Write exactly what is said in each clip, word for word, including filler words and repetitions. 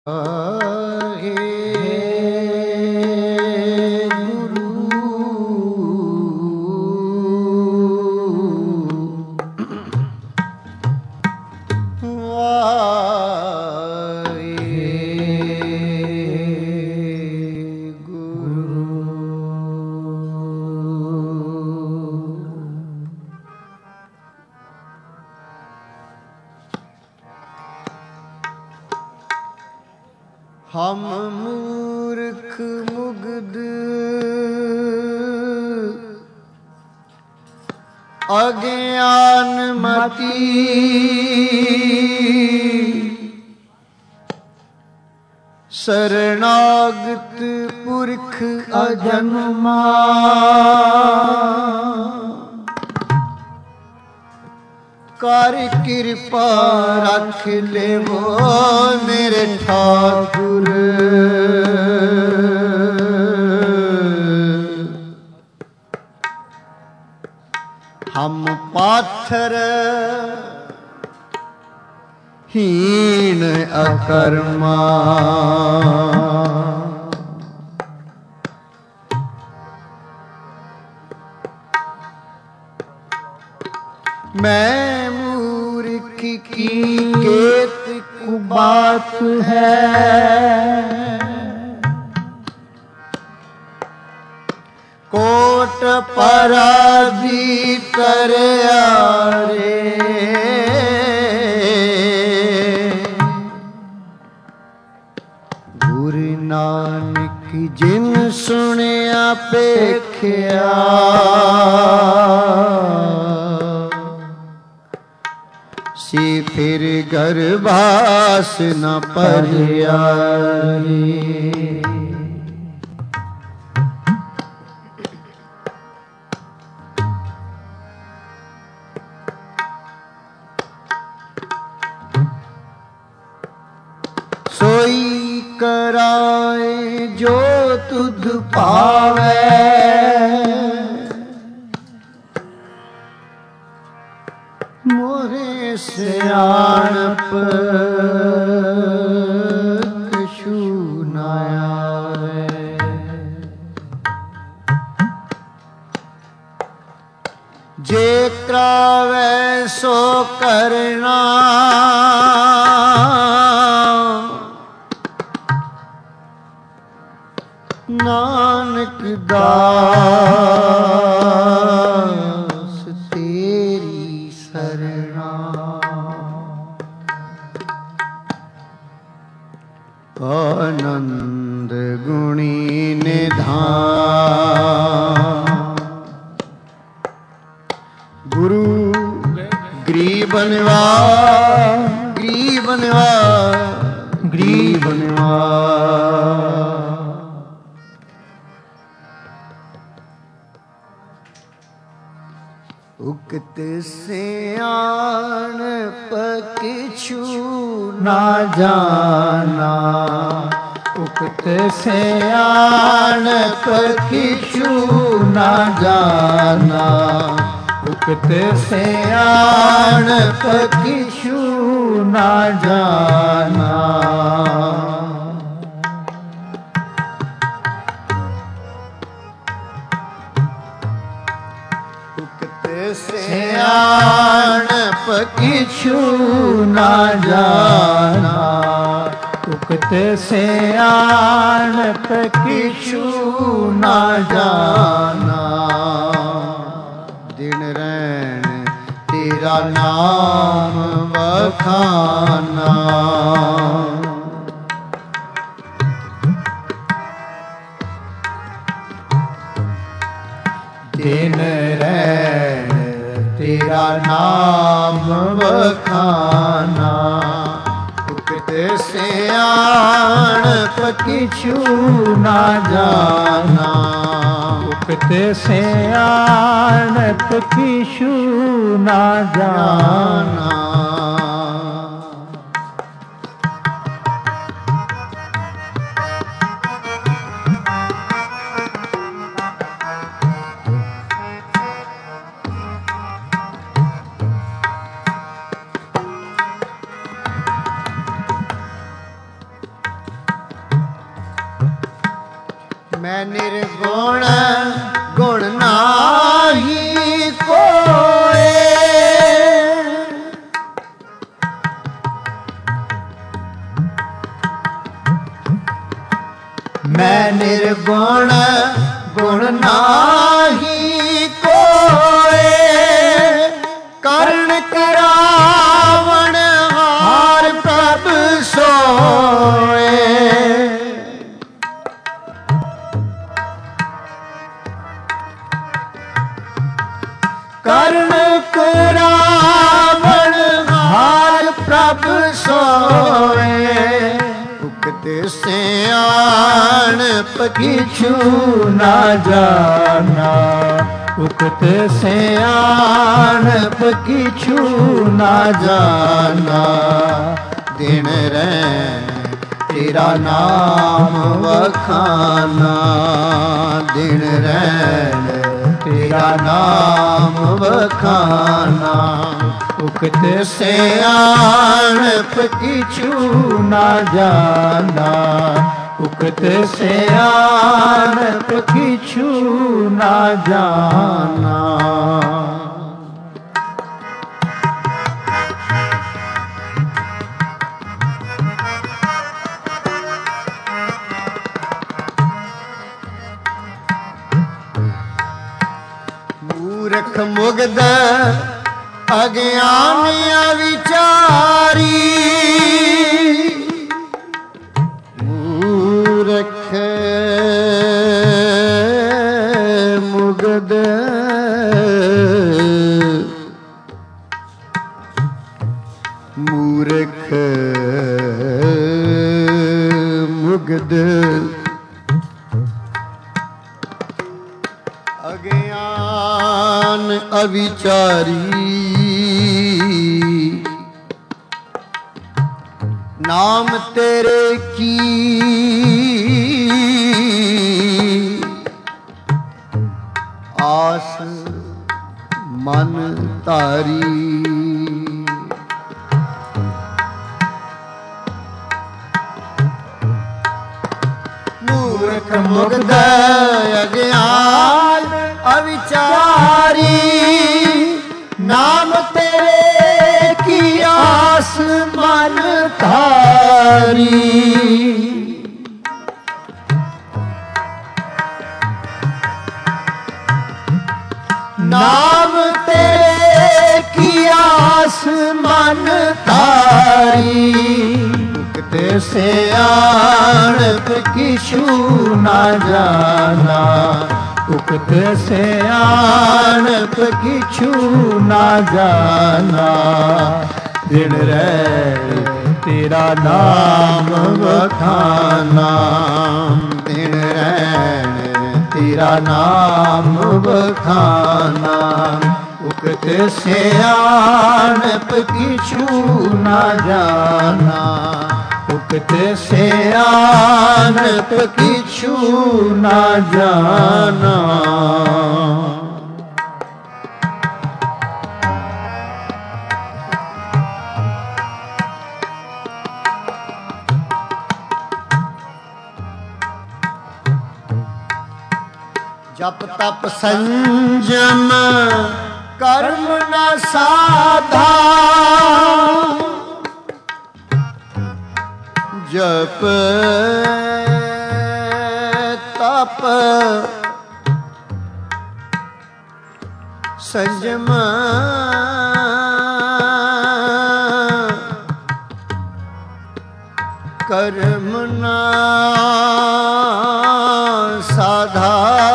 हम मूर्ख मुग्ध अज्ञान मती शरणागत पुरख अजन्मा कर कृपा रख ले वो मेरे ठाकुर। हम पाथर हीन अकर्मा मैं मूर्ख की केत कुबात है कोट पराजित रे गुरु नानक जिन सुनिया पेख्या सी फिर गर्भास न परिया। सोई कराए जो तुध पावे मोरे सियाणप कछु न आवे। जे करावे सो करना नानक दास तेरी शरणा। आनंद गुणी निधान गुरु गरीब निवास गरीब निवास गरीब निवास। उक्त सियाण पकिछु ना जाना उक्त सियाण पकिछु ना जाना उक्त सियाण पकिछु ना जाना। सियाण पकिछु ना जाना उक्त सियाण पकिछु ना जाना। दिन रैन तेरा नाम बखाना दिन रैन तेरा नाम बखाना उक्त सियाण पकिछु ना जाना उक्त सियाण पकिछु ना जाना। मैं निर्गुण गुण नाही कोय। मैं निर्गुण गुण नाही कोय। कर्ण करावण हार प्रभ सोए। कर्ण करावण हार प्रभ सोए। उकत सियाणप किछु ना जाना। उकत सियाणप किछु ना जाना। दिन रैन तेरा नाम वखाना। दिन रैन तेरा नाम वखाना। उकत सियाणप किछु ना जाना। उकत सियाणप किछु ना जाना। मूर्ख मुग्ध अज्ञान अविचारी। मूर्ख मुग्ध मूर्ख मुग्ध अज्ञान अविचारी। नाम तेरे की आस मन तारी। मूर्ख मुग्ध अज्ञान अविचारी। नाम तेरे की आस मन तारी। नाम तेरे की आस मन तारी। उकत सियाणप किछु ना जाना। उकत सियाणप किछु ना जाना। दिन रैन तेरा नाम वखाना। दिन रैन तेरा नाम वखाना। उकत सियाणप किछु ना जाना। उकत सियाणप किछु ना जाना। जप तप संयम कर्म न साधा। जप तप संयम कर्म न साधा।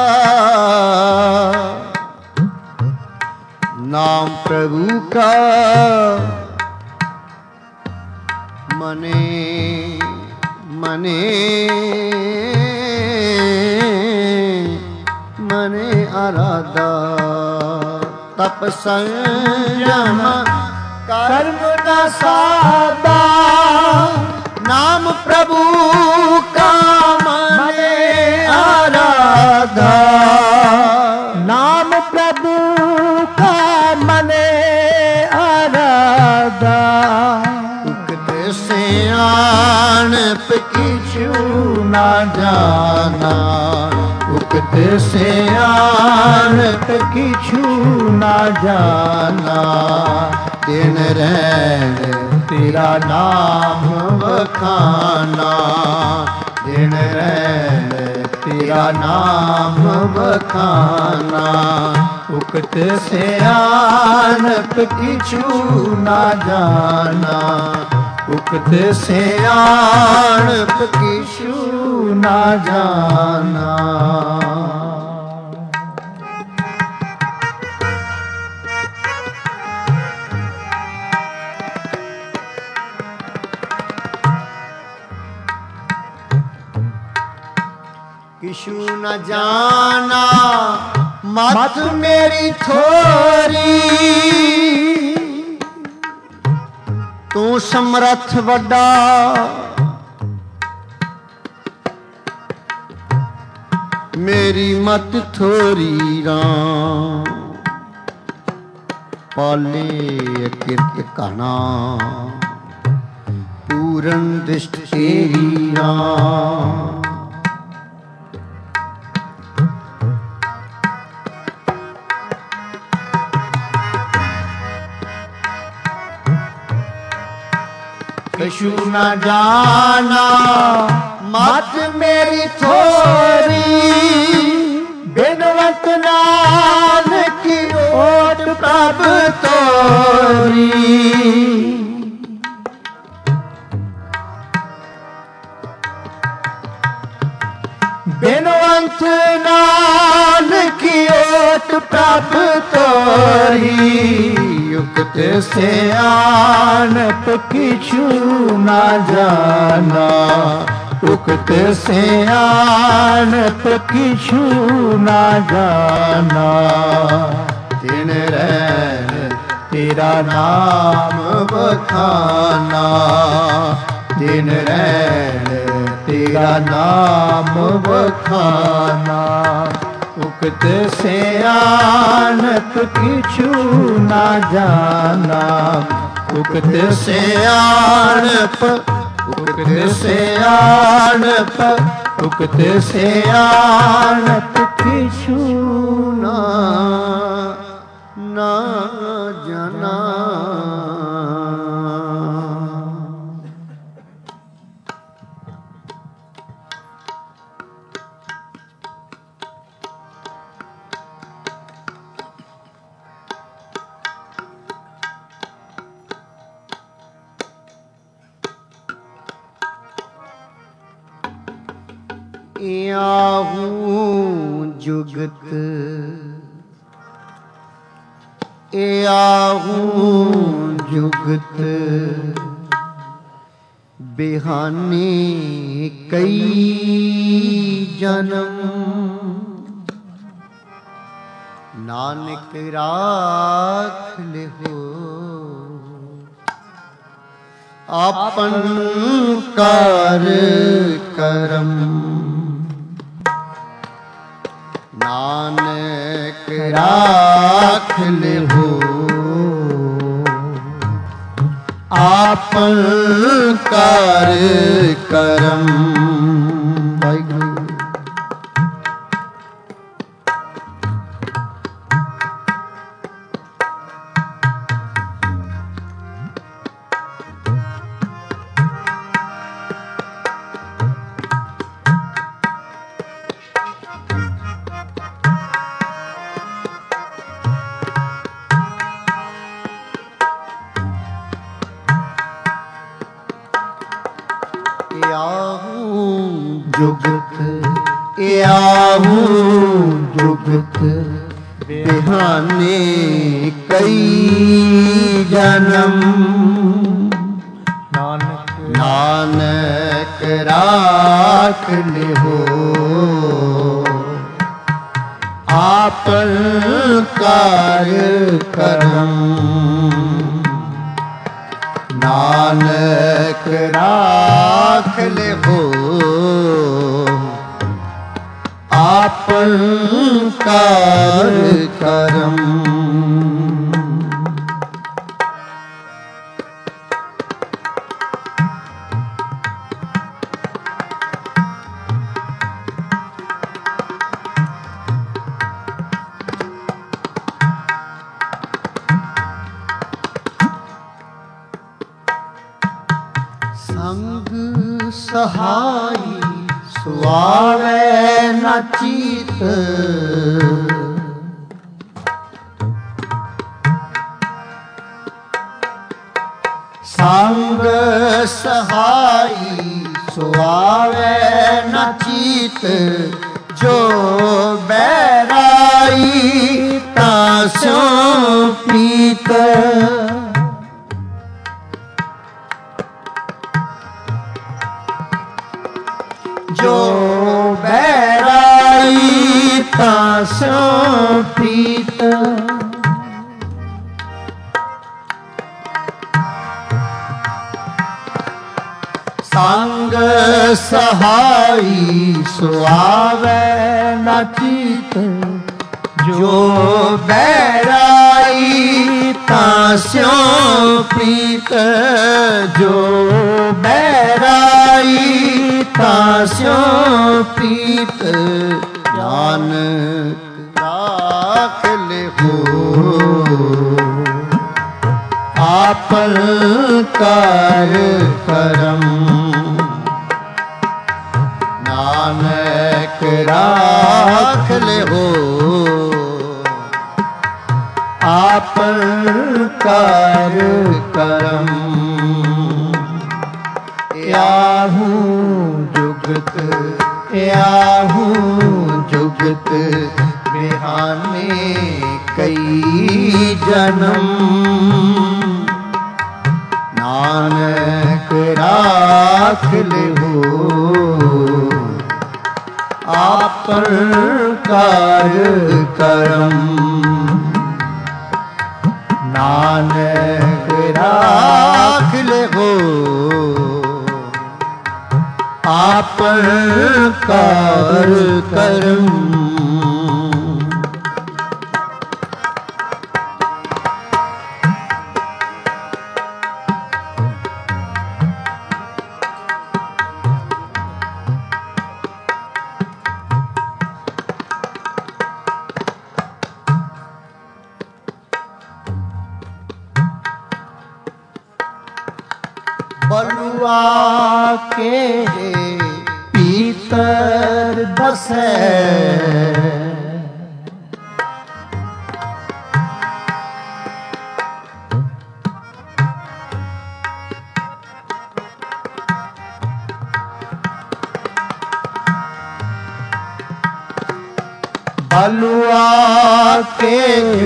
नाम प्रभु का मने मने मने आराधा। तप संयम कर्म न साधा। नाम प्रभु का मने आराधा। नाम प्रभु का मने आराधा। उकत सियाणप किछु ना जाना। उकत सियाणप किछु ना जाना, दिन रैन तेरा नाम बखाना, दिन रैन तेरा नाम बखाना। उकत सियाणप किछु ना जाना, उकत सियाणप किछु ना जाना। किछु न जाना मत मेरी थोरी, तू समर्थ वड्डा मेरी मत थोरी राम। पाले किरत कहना पूरन दृष्टि तेरी राम। किछु न जाना मत मेरी थोरी, बिनवत नानक की ओट प्रभ तोरी। बिनवंत नानक की ओट प्रभ तोरी। उकत सियाणप किछु ना जाना, उकत सियाणप किछु ना जाना। दिन रैन तेरा नाम बखाना, दिन रैन तेरा नाम बखाना। उकत सियाणप किछु ना जाना, उकत सियाणप, उकत सियाणप, उकत सियाणप किछु ना ना जाना। याहू जुगत, याहू जुगत बिहाने कई जन्म। नानक राख ले हो आपन कार करम। नानक राख ले हो आपन कार करम। जुगत याहू जुगत बिहाने कई जन्म। नानक नानक राख ले हो आपन कार करम। नानक राख ले हो आपन कार करम। सहाई सुआवे न चीत। संग सहाई सुआवे न चीत। जो बैराई तास्यों प्रीत। जो बैराई तास्यों प्रीत। संग सहाई सुआवे न चीत। जो बैराई तास्यों प्रीत। जो बैराई तास्यों प्रीत। ज्ञान राख ले हो आपन कार करम। नानक राख ले हो आपन कार करम। याहू जुगत याहू जुगत बिहाने कई जन्म। नानक राख ले हो आपन कार करम। नानक राख ले हो आपन कार करम। बलुआ के पीतर बसे। बलुआ के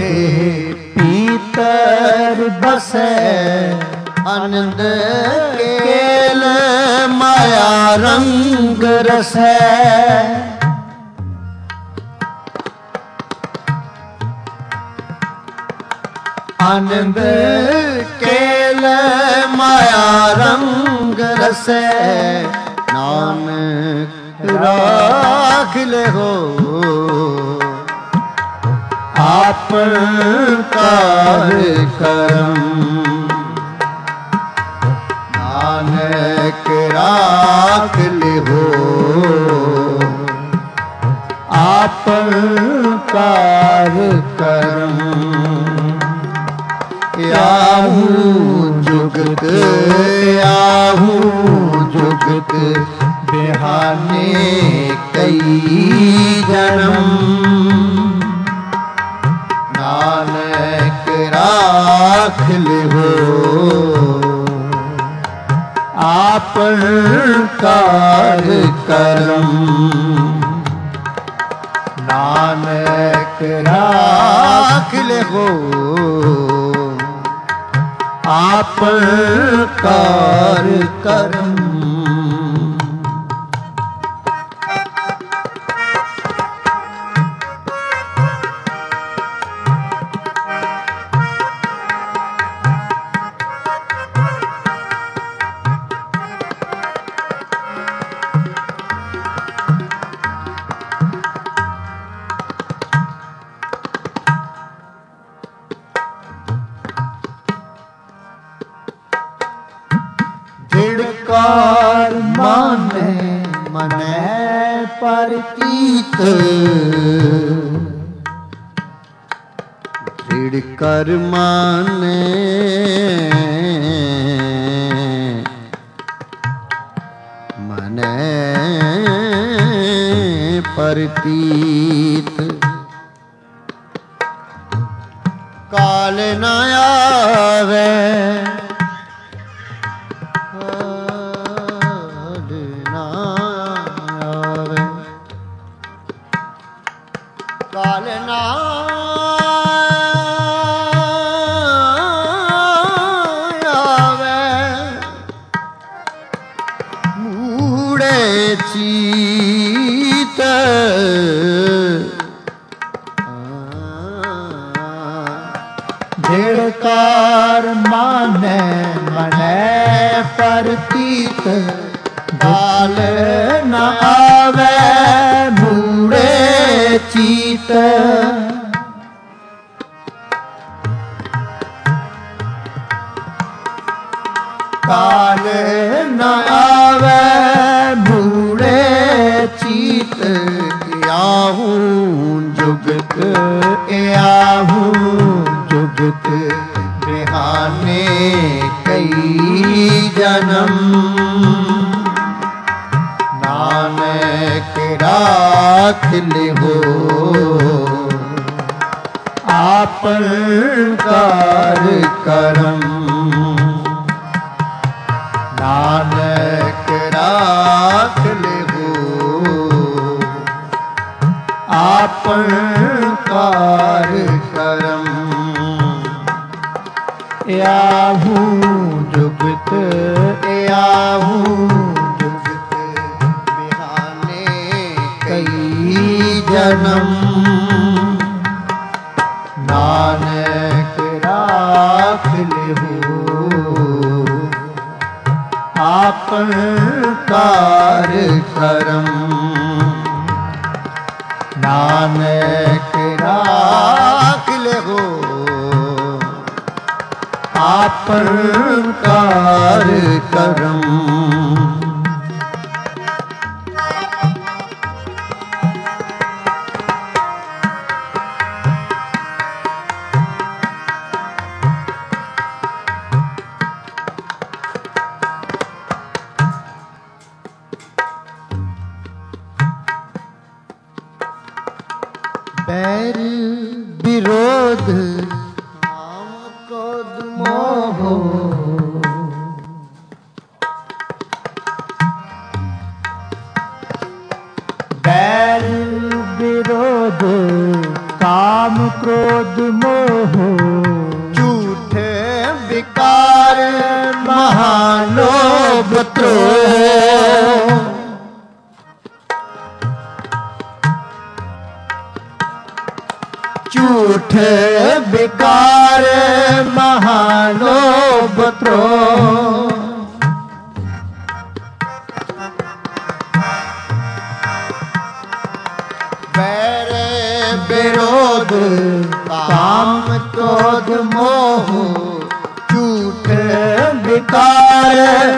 पीतर बसे। आनंद केल माया रंग रस है। आनंद केल माया रंग रस है। नानक राख ले हो आपन कार करम। नानक राख ले हो आपन कार करम। याहू जुगत याहू जुगत बिहाने कई जन्म। नानक राख ले हो आपन कार करम। नानक राख ले हो आपन कार करम। धिड़कार माने मने परतीत। धिड़कार माने मन मनै परतीत। काल न आवे काल न आवे काल न आवे मूड़े चीत धिड़कार माने मनै परतीत। काल न आवे मूड़े चीत। काल न आवे मूड़े चीत। आहूं जुगत आहूं जुगत बिहाने कई जन्म। नानक राख लिहो आपन कार करम। नानक राख लिहो आपन कार करम। आहूं जुगत आहूं जुगत बिहाने कई जन्म। नानक राख लिहो आपन कार करम। नानक राख लिहो आपन कार करम। बैर विरोध काम क्रोध मोह। बैर विरोध काम क्रोध मोह। झूठ विकार महालोभ द्रोह। झूठ विकार महालोभ द्रोह। बैर विरोध काम क्रोध मोह। झूठ विकार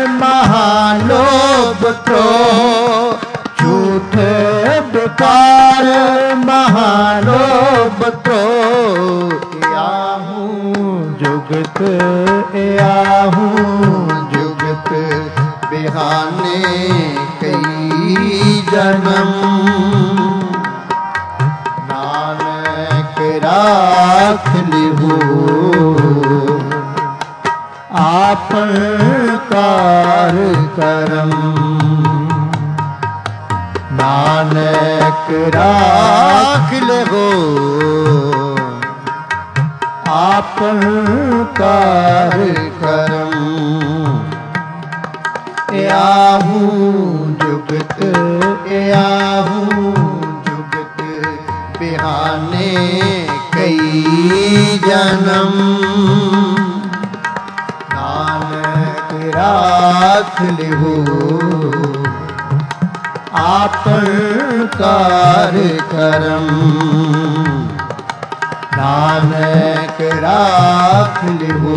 महालोभ द्रोह। झूठ विकार महालोभ द्रोह। आहूं जुगत आहूं जुगत बिहाने कई जन्म। नानक राख लिहो आपन कार करम। नानक राख लिहो आपन कार करम। आहूं जुगत आहूं जुगत बिहाने कई जन्म। नानक राख लिहो आपन कार करम। नानक राख लिहो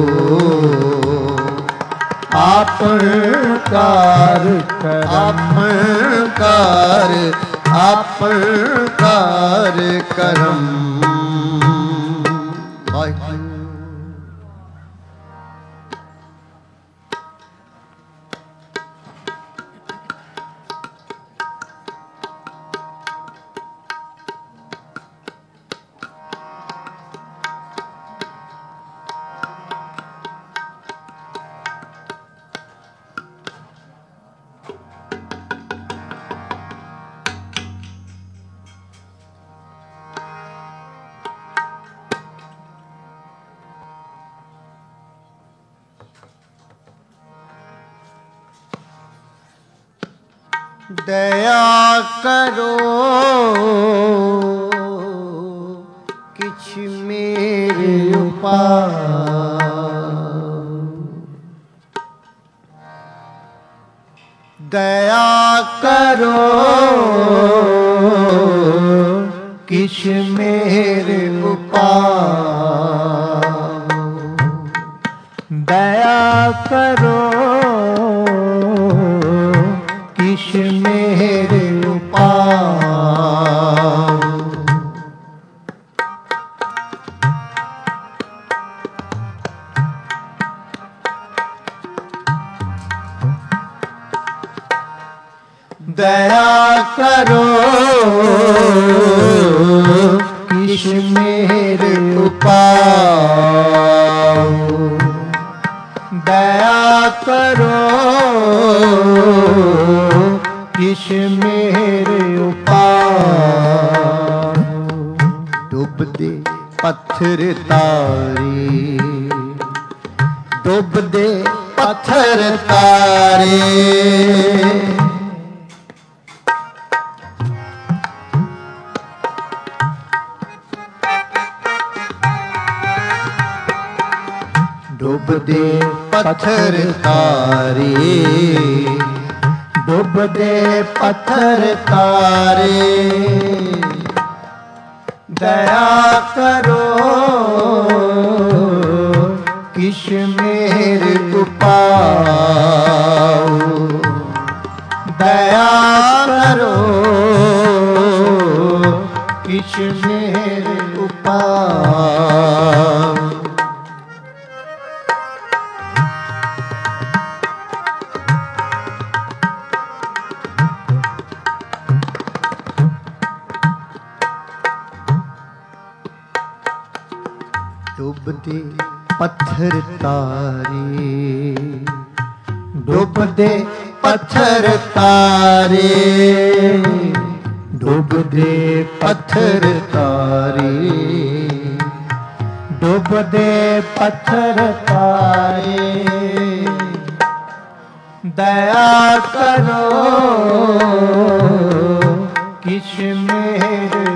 आपन कार करम। आपन कार आपन कार करम। दया करो किछ मेरे उपाय, दया करो किछ मेरे उपाय, दया करो किछ मेरे उपाय। दया करो किछ मेरे उपाय, दया करो किछ मेरे उपाय। डुबदे पत्थर तारे, डुबदे पत्थर तारे, डुबदे पत्थर तारे, डुबदे पत्थर तारे, दया करो किछ मेरे उपाय, दया करो किछ मेरे उपाय। डुबदे पत्थर तारे, डुबदे पत्थर तारे, डुबदे पत्थर तारे, डुबदे पत्थर तारे, दया करो किछ मेरे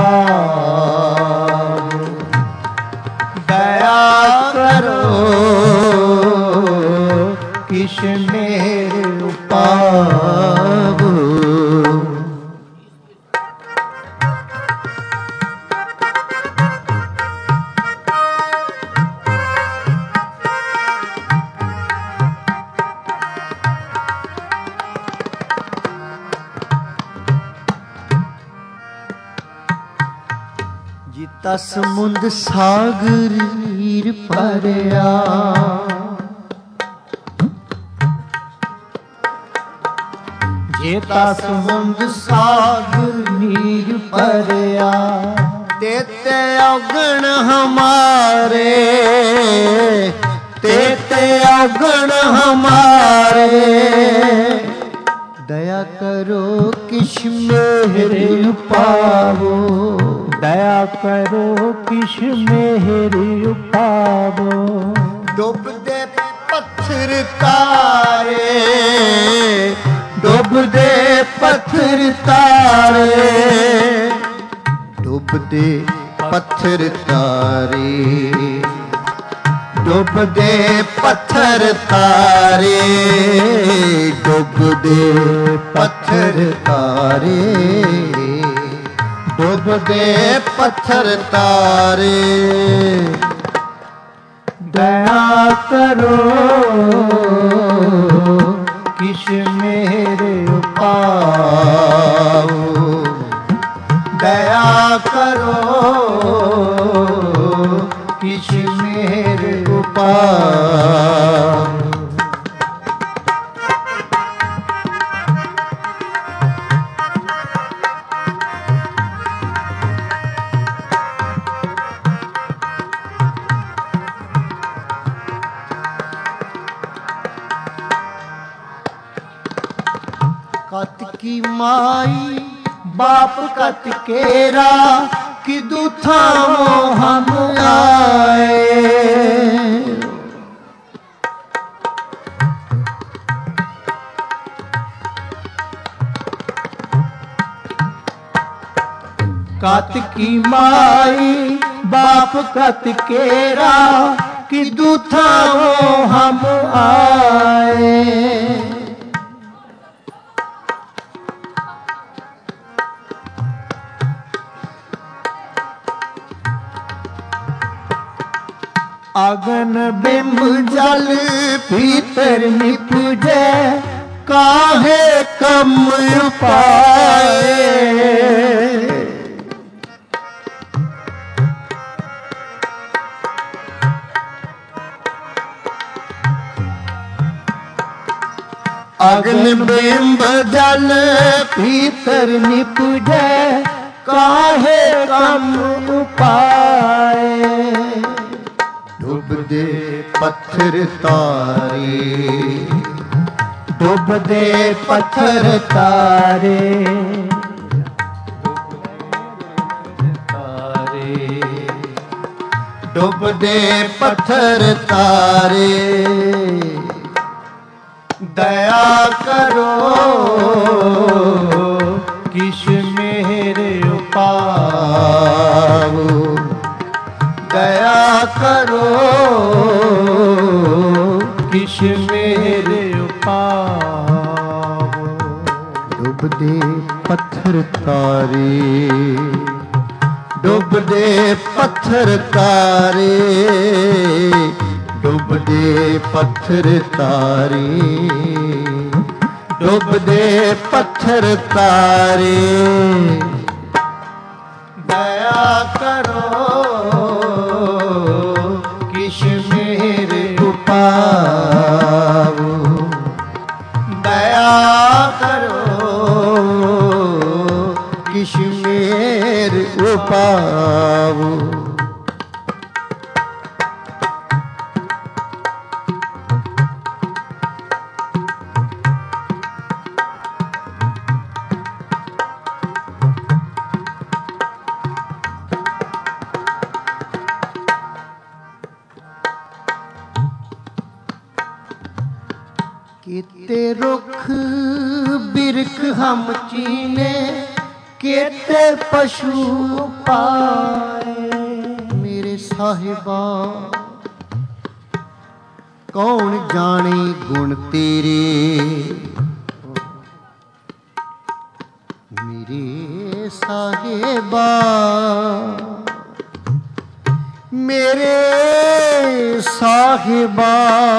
उपाय, दया करो किछ मेरे उपाय। जिता समुंद सागर नीर भरिया, जेता समुंद सागर नीर भरिया, तेते अवगण हमारे, तेते अवगण हमारे, दया करो किछ मेरे पावो, दया करो किछ मेरे उपावो। डुबदे पत्थर तारे, डुबदे पत्थर तारे, डुबदे पत्थर तारे, डुबदे पत्थर तारे, डुबदे पत्थर तारे, डुबदे पत्थर तारे, दया करो किछ मेरे उपाय, दया करो किछ मेरे उपाय। कत की माई बाप कत केरा, कि दूथा हम आए, कत की माई बाप कत केरा कि दूथा वो हम आए। अगन बिंब जल भीतर निपुजे काहे कम पाए। अग्न बिंब जल भीतर निपुजे काहे कम पाए। डूबदे पत्थर तारे डूबदे पत्थर तारे तारे डूबदे पत्थर तारे। दया करो किश मेरे उपाव। दया करो किश मेरे उपाव। डूबदे पत्थर तारे डूबदे पत्थर तारे डूबदे पत्थर तारे डूबदे पत्थर तारे। दया करो किश मेरे उपाव। दया करो किश मेरे उपाव। केते रुख बिरख हम चीने केते पशु पाए। मेरे साहिबा कौन जाने गुण तेरे। मेरे साहिबा मेरे साहिबा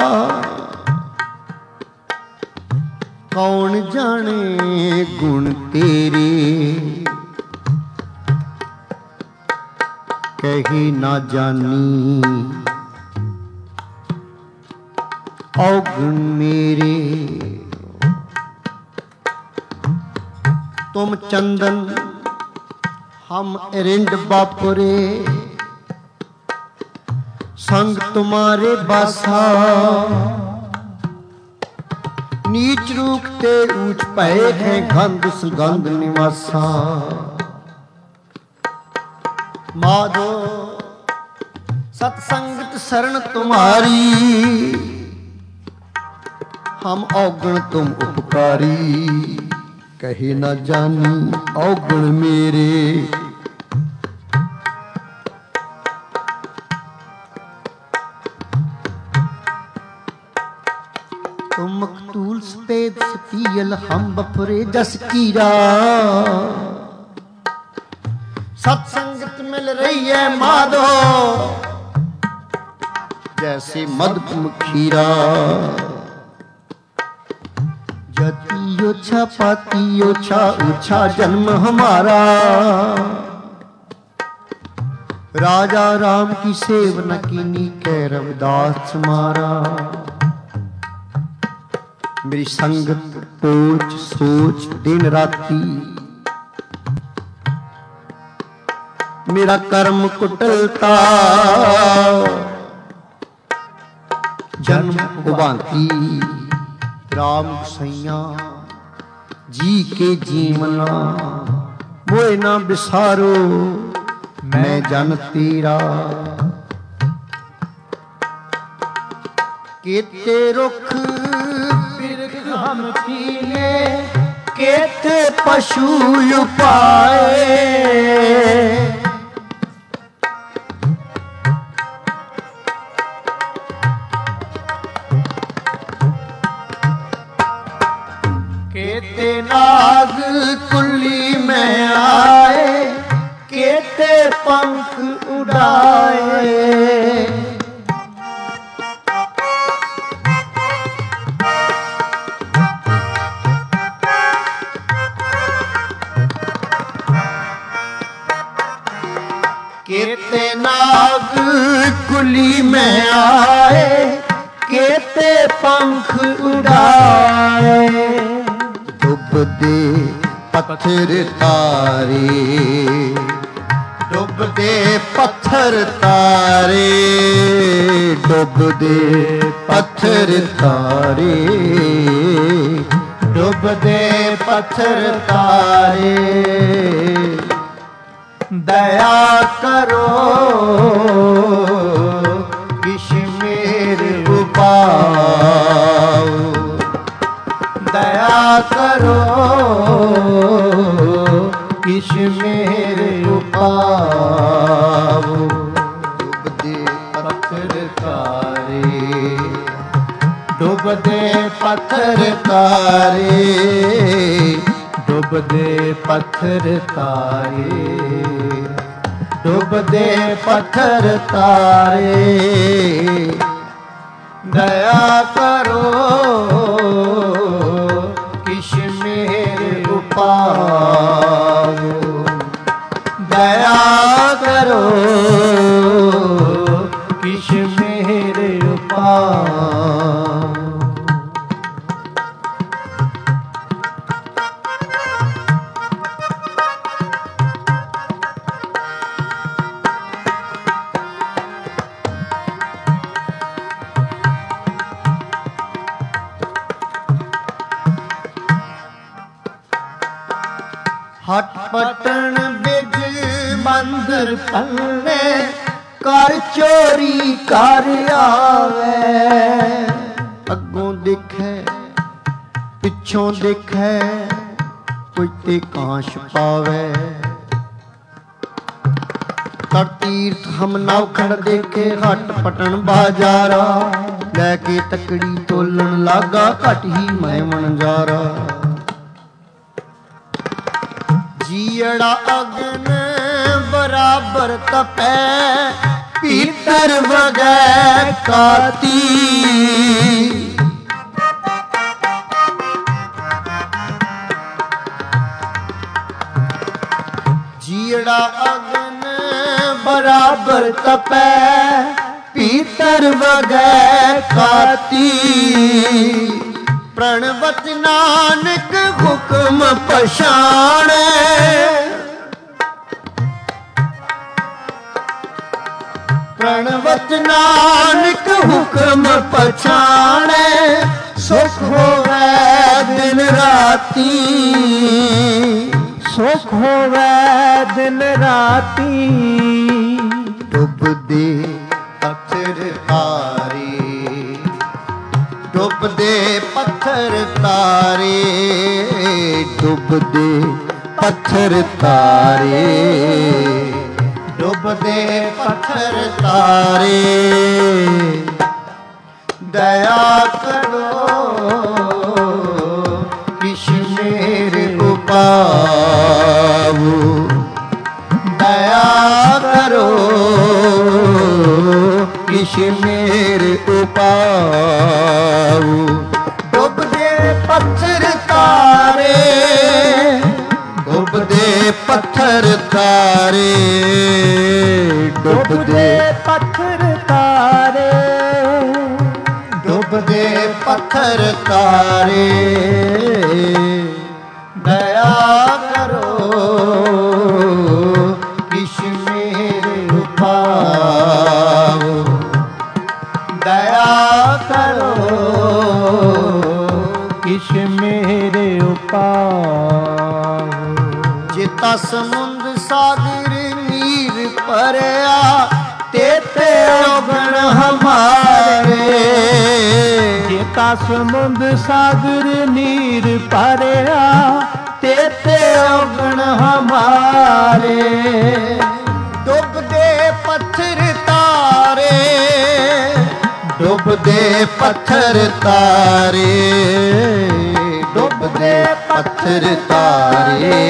कौन जाने गुण तेरे। कही ना जानी औगुण मेरे। तुम चंदन हम एरिंड बापुरे संग तुम्हारे बासा। नीच रूप ते ऊंच पए हैं गंध सुगंध निवासा। माधो सत्संगत शरण तुम्हारी हम औगण तुम उपकारी। कहे न जानी औगण मेरे। तुम मकतूल सफेद सपीयल हम बफरे जस कीरा। सत्संगत मिल रही है माधो जैसे मधुम खीरा। जति ओछा पाती ओछा ऊंचा जन्म हमारा। राजा राम की सेव न कीनी कह रविदास मारा। मेरी संगत पोच सोच दिन राती। मेरा कर्म कुटलता जन्म उबांती। राम सैया जी के जीवना मोए ना बिसारो मैं जन तेरा। केते रुख बिरख हम कीने केते पशु उपाए। केते नाग कुली में आए, केते पंख उड़ाए। केते नाग कुली में आए, केते पंख उड़ाए। डुबदे पत्थर तारे, डुबदे पत्थर तारे, डुबदे पत्थर तारे, डुबदे पत्थर तारे। दया करो किश मेरे उपाओ, दया करो किश मेरे उपाओ। डुबदे पत्थर तारे, डुबदे पत्थर तारे, डुबदे पत्थर तारे, डुबदे पत्थर तारे। दया करो किश मेरे उपाओ, दया करो किश मेरे उपाओ। हट पटन बिज मंदिर पन्ने, कर चोरी कर आवे। अगों दिखे पिछों दिखे, कोई ते कांश पावे। कर तीर्थ हम नौखड़ देखे, हट पटन बाजारा। लैके तकड़ी तोलन लागा, घट ही मैं वणजारा। जीड़ा अग्न बराबर तपै, भीतर वगै काती। जीड़ा अग्न बराबर तपै, भीतर वगै काती। प्रणवत नानक हुक्म पछाणे, प्रणवत नानक हुक्म पछाणे। सुख होवे दिन राती, सुख होवे दिन राती। डुबदे पत्थर तारे, डुबदे पत्थर तारे, डुबदे पत्थर तारे, डुबदे पत्थर तारे। दया करो किश मेरे उपाओ, दया करो किश मेरे उपाओ। डुबदे पत्थर तारे, डुबदे पत्थर तारे, डुबदे पत्थर तारे, डुबदे पत्थर तारे। दया करो किश मेरे उपाओ, दया करो किश मेरे उपाओ। जिता समुंद सागर नीर भरिया, तेते अवगुण हमारे। जेता समुंद सागर नीर भरिया, तेते अवगुण हमारे। डुबदे पत्थर तारे, डुबदे पत्थर तारे, डुबदे पत्थर तारे,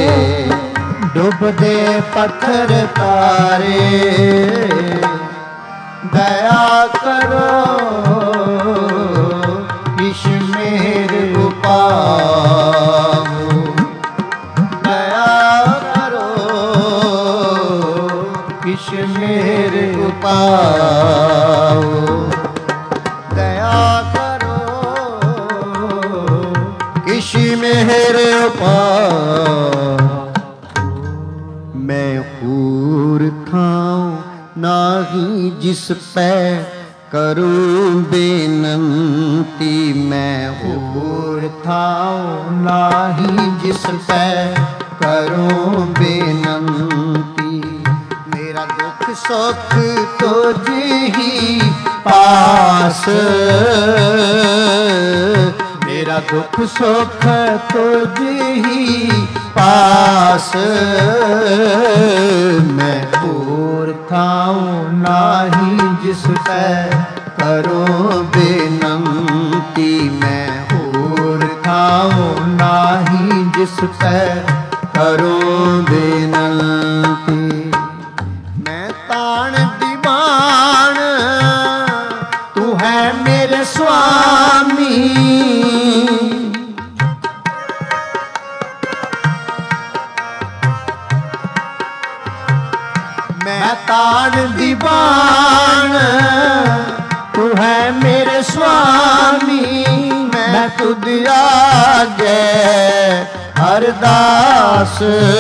डुबदे पत्थर तारे। दया करो ईश मेरे उपाओ, दया करो ईश मेरे उपाओ, दया करो ईश मेरे उपाओ। मैं हूर खाऊं नाही जिस पे करूं बेनंती, मैं हूर खाऊं नाही जिस पे करूं बेनंती। मेरा दुख सुख तुझ ही पास, मेरा दुख सुख तुझ ही पास। मैं हूर खाऊं नाही जिस पे करूं बेनंती, मैं हूर खाऊं नाही जिस पे करूं बेनंती। मैं तान दीवान तू है मेरे स्वामी, मैं तान दीवान तू है मेरे स्वामी। मैं तुझ आगे अरदास,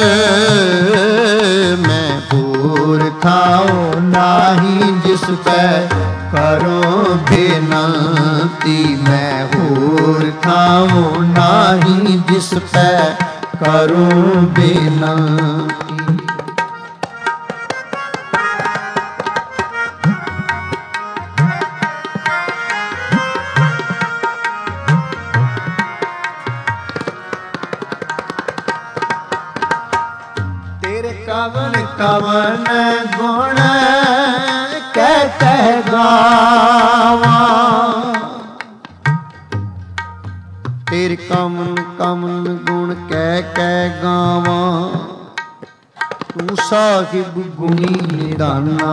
मैं हूर खाऊं नाही जिस पे करूं बेनंती, मैं हूर खाऊं नाही जिस पे करूं बेनंती। कवन कवन गुण कह कह गावा, तेरे कवन कवन गुण कह कह गावा। तू साहिब गुणी निदाना,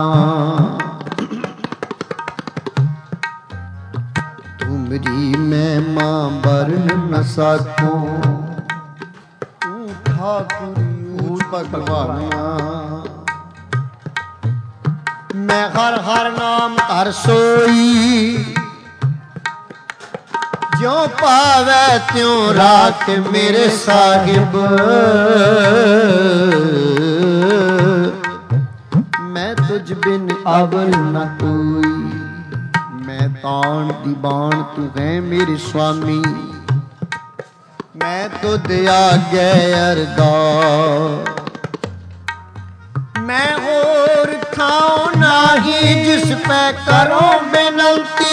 तू मेरी महिमा बरन न सकूं। तू ठाकुर भगवाना, मैं हर हर नाम धर सोई, ज्यों पावै त्यों राख मेरे साहिब। मैं तुझ बिन अवल न कोई, मैं तान दीवान तू है मेरे स्वामी। मैं तुझ आगे अरदास, मैं और खाऊं नाही जिस पे करूं बेनंती।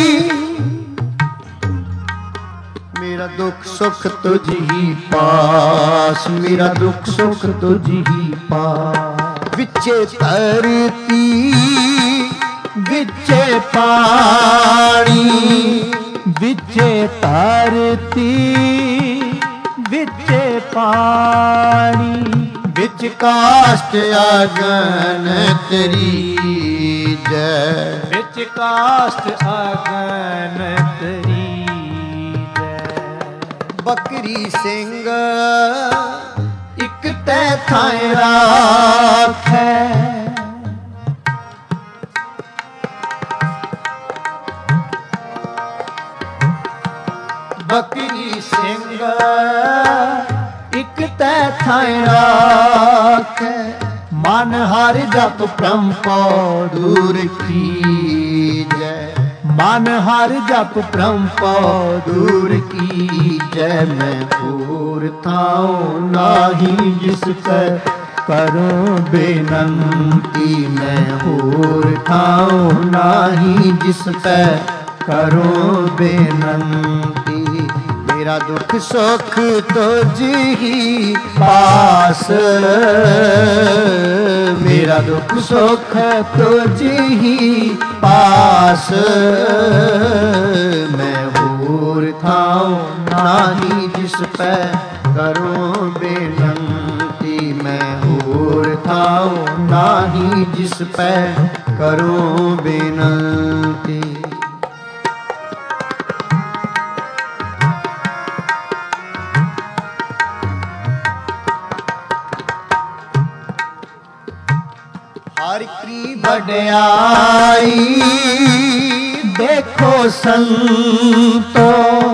मेरा दुख सुख तुझ ही पास, मेरा दुख सुख तुझ ही पास। विचे धरती विचे पानी, विचे धरती विचे पानी। विच काष्ठ अगन तेरी जय, विच काष्ठ अगन तेरी जय। बकरी सिंह इक तै थां राखै, बकरी सिंह इक तै थां राखै। मन हर जप ब्रह्म पौ दूर कीजै, मन हर जप ब्रह्म पौ दूर कीजै। मैं होर थाऊं नाही जिस पे ਕਰੂੰ ਬੇਨੰਤੀ। ਮੈਂ ਹੋਰ ਥਾਉ ਨਾਹੀ ਜਿਸ ਪੈ ਕਰੂੰ ਬੇਨੰਤੀ। ਮੇਰਾ ਦੁੱਖ ਸੁਖ ਤੁਝ ਹੀ ਪਾਸ, ਮੇਰਾ ਦੁੱਖ ਸੁਖ ਤੁਝ ਹੀ ਪਾਸ। ਮੈਂ ਹੋਰ ਥਾਉ ਨਾਹੀ ਜਿਸ ਪੈ ਕਰੂੰ ਬੇਨੰਤੀ। ਮੈਂ ਹੋਰ ਥਾਉ ਨਾਹੀ ਜਿਸ ਪੈ ਕਰੂੰ ਬੇਨੰਤੀ। ਹਰ ਕੀ ਵਡਿਆਈ ਦੇਖੋ ਸੰਤੋ।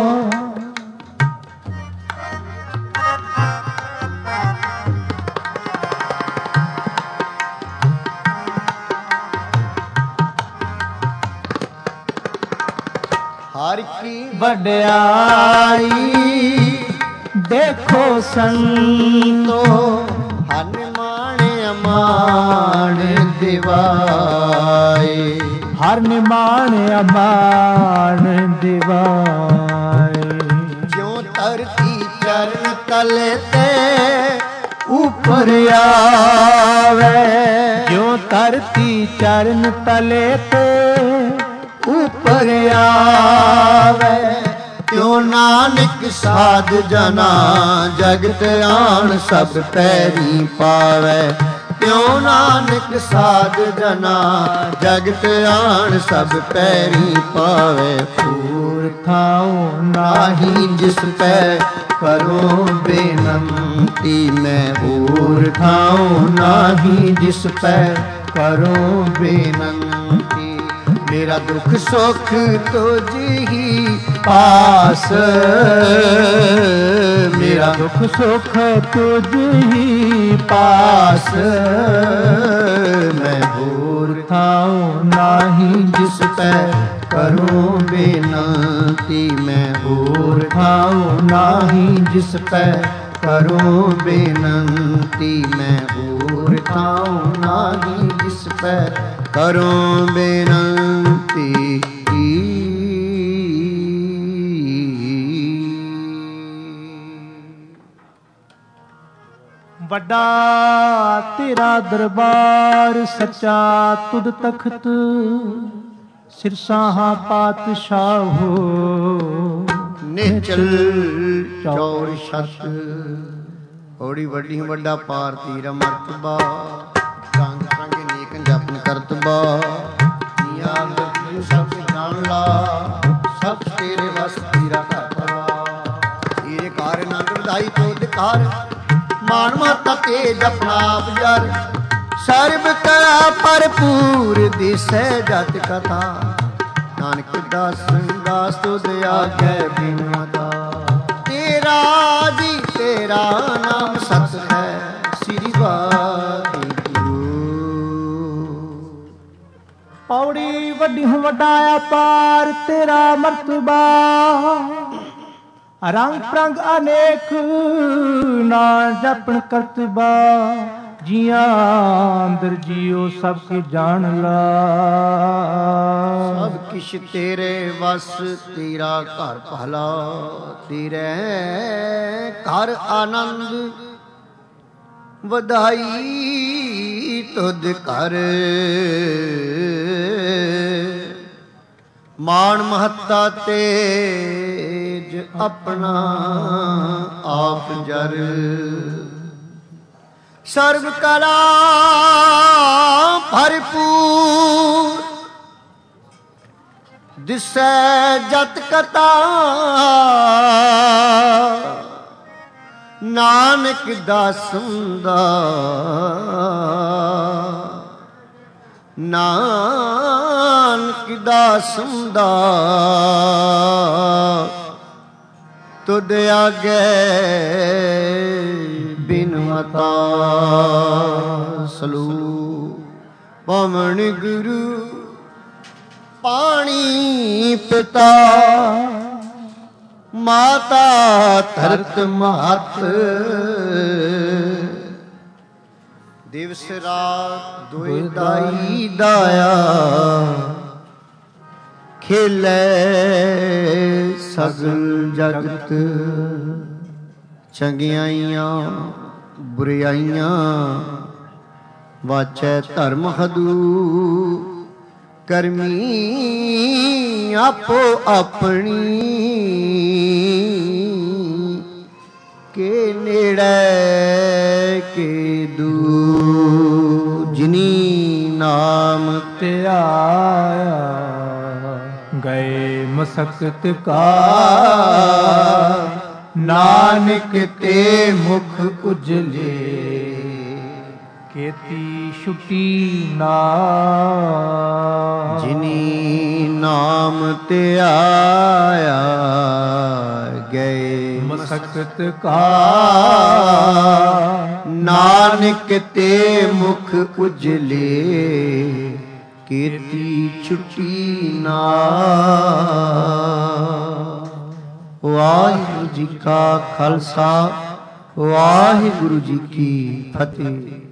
ਹਰ ਕੀ ਵਡਿਆਈ ਦੇਖੋ ਸੰਤੋ। ਹਨ ਮਾਣ ਅਮਾਨ ਦਿਵਾਏ, ਹਰ ਨਿਮਾਣ ਅਮਾਨ ਦਿਵਾਏ। ਜਿਉ ਧਰਤੀ ਚਰਨ ਤਲੇ ਤੇ ਉਪਰ ਆਵੇ, ਜਿਉ ਧਰਤੀ ਚਰਨ ਤਲੇ ਤੇ ਉਪਰ ਆਵੇ। ਤਿਉ ਨਾਨਕ ਸਾਧ ਜਨਾ ਜਗਤ ਆਣ ਸਭ ਪੈਰੀ ਪਾਵੇ। ਤਿਉ ਨਾਨਕ ਸਾਧ ਜਨਾ ਜਗਤ ਆਣ ਸਭ ਪੈਰੀ ਪਾਵੇ। ਹੋਰ ਥਾਉ ਨਾਹੀ ਜਿਸ ਪੈ ਕਰੋ ਬੇਨੰਤੀ। ਮੈਂ ਹੋਰ ਥਾਉ ਨਾਹੀ ਜਿਸ ਪੈ ਕਰੋ ਬੇਨੰਤੀ। ਮੇਰਾ ਦੁੱਖ ਸੁਖ ਤੁਝ ਹੀ ਪਾਸ, ਮੇਰਾ ਦੁੱਖ ਸੁਖ ਤੁਝ ਹੀ ਪਾਸ। ਮੈਂ ਹੋਰ ਥਾਉ ਨਾਹੀ ਜਿਸ ਪੈ ਕਰੋ ਬੇਨੰਤੀ। ਮੈਂ ਹੋਰ ਥਾਉ ਨਾਹੀ ਜਿਸ ਪੈ ਕਰੋ ਬੇਨੰਤੀ। ਮੈਂ ਹੋਰ ਥਾਉ ਨਾਹੀ ਜਿਸ ਪੈ ਕਰੋ ਬੇਨੰਤੀ। ਵੱਡਾ ਤੇਰਾ ਦਰਬਾਰ ਸੱਚਾ ਤੁਧ ਤਖਤ। ਸਿਰਸਾਹਾਂ ਪਾਤਸ਼ਾਹੋ ਨਿਚਲ ਚੌਰ ਛਤ। ਹੋੜੀ ਵੱਡੀ ਵੱਡਾ ਪਾਰ ਤੀਰਾ ਮਰਤਬਾ। ਸੰਗ ਸੰਗ ਨੇਕ ਜਪਨ ਕਰਤਬਾ। ਨੀਆਂ ਗਤਿ ਸਭ ਜਾਣ ਲਾ, ਸਭ ਤੇਰੇ ਵਸ ਤੀਰਾ ਘਰ ਪਰਵਾ। ਇਹ ਕਾਰ ਆਨੰਦ ਵਧਾਈ ਤੋਦ ਕਾਰ, ਮਾਨ ਮਾਤਾ ਤੇ ਜਪਨਾ ਆਪ ਜਰ। ਸਰਬ ਕਲਾ ਭਰਪੂਰ ਦਿਸੈ ਜਤ ਕਥਾ। ਨਾਨਕ ਦਾਸ ਦਾਸ ਤੁਧ ਆਗੈ ਬਿਨਵਤਾ। ਤੇਰਾ ਜੀ ਤੇਰਾ ਨਾਮ ਸਤ ਹੈ ਸ੍ਰੀ ਵਾਹਿਗੁਰੂ। ਪੌੜੀ ਵੱਡੀ ਵੱਡਾ ਅਪਾਰ ਤੇਰਾ ਮਰਤਬਾ। ਰੰਗ ਪ੍ਰੰਗ ਅਨੇਕ ਨਾ ਜਪਣ ਕਰਤਬਾ। ਜੀਆਂ ਅੰਦਰ ਜੀਓ ਸਭ ਕੁ ਜਾਣ ਲਾ। ਸਭ ਕਿਛ ਤੇਰੇ ਵਸ ਤੇਰਾ ਘਰ ਭਲਾ। ਤੇਰੇ ਘਰ ਆਨੰਦ ਵਧਾਈ ਤੁਧ ਘਰ। ਮਾਣ ਮਹੱਤਾ ਤੇਜ ਆਪਣਾ ਆਪ ਜਰ। ਸਰਬ ਕਲਾ ਭਰਪੂਰ ਦਿਸੈ ਜਤ ਕਥਾ। ਨਾਨਕ ਦਾਸਨ ਦਾ ਨਾਨਕ ਦਾਸਨ ਦਾ ਤੁਧ ਆਗੇ ਬਿਨਵਤਾ। ਸਲੂ ਪਵਨ ਗੁਰੂ ਪਾਣੀ ਪਿਤਾ। ਮਾਤਾ ਧਰਤ ਮਾਤ ਦਿਵਸ ਰਾਤ ਦੁਇ ਦਾਈ ਦਾਇਆ ਖੇਲੇ ਸਗਲ ਜਗਤ ਚੰਗਿਆਈਆਂ ਬੁਰਿਆਈਆਂ ਵਾਚੈ ਧਰਮ ਹਦੂ ਕਰਮੀ ਆਪੋ ਆਪਣੀ ਕੇ ਨੇੜੇ ਕੇ ਦੂਰ ਜਿਨੀ ਨਾਮ ਧਿਆਇਆ ਗਏ ਮਸਕਤ ਕਾ ਨਾਨਕ ਤੇ ਮੁਖ ਉਜਲੇ ਕੀਤੀ ਛੁਟੀ ਨਾ ਜਿਨੀ ਨਾਮ ਧਿਆਇਆ ਗਏ ਮਸਕਤ ਕਾ ਨਾਨਕ ਤੇ ਮੁਖ ਉਜਲੇ ਕੀਤੀ ਛੁਟੀ ਨਾ। ਵਾਹਿਗੁਰੂ ਜੀ ਕਾ ਖਾਲਸਾ ਵਾਹਿਗੁਰੂ ਜੀ ਕੀ ਫਤਿਹ।